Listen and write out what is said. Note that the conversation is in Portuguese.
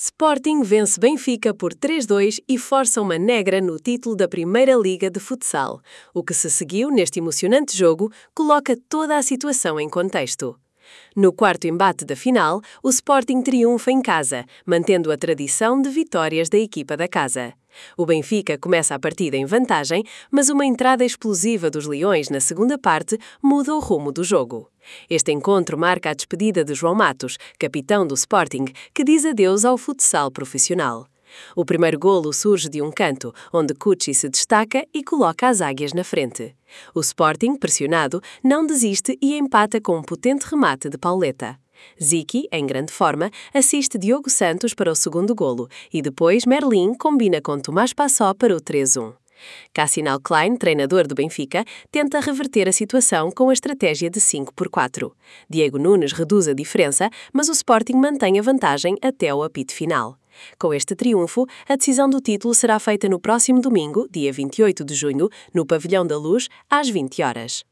Sporting vence Benfica por 3-2 e força uma negra no título da Primeira Liga de Futsal. O que se seguiu neste emocionante jogo coloca toda a situação em contexto. No quarto embate da final, o Sporting triunfa em casa, mantendo a tradição de vitórias da equipa da casa. O Benfica começa a partida em vantagem, mas uma entrada explosiva dos Leões na segunda parte muda o rumo do jogo. Este encontro marca a despedida de João Matos, capitão do Sporting, que diz adeus ao futsal profissional. O primeiro golo surge de um canto, onde Cucci se destaca e coloca as águias na frente. O Sporting, pressionado, não desiste e empata com um potente remate de Pauleta. Ziki, em grande forma, assiste Diogo Santos para o segundo golo e depois Merlin combina com Tomás Passó para o 3-1. Cassinal Klein, treinador do Benfica, tenta reverter a situação com a estratégia de 5-4. Diego Nunes reduz a diferença, mas o Sporting mantém a vantagem até o apito final. Com este triunfo, a decisão do título será feita no próximo domingo, dia 28 de junho, no Pavilhão da Luz, às 20 horas.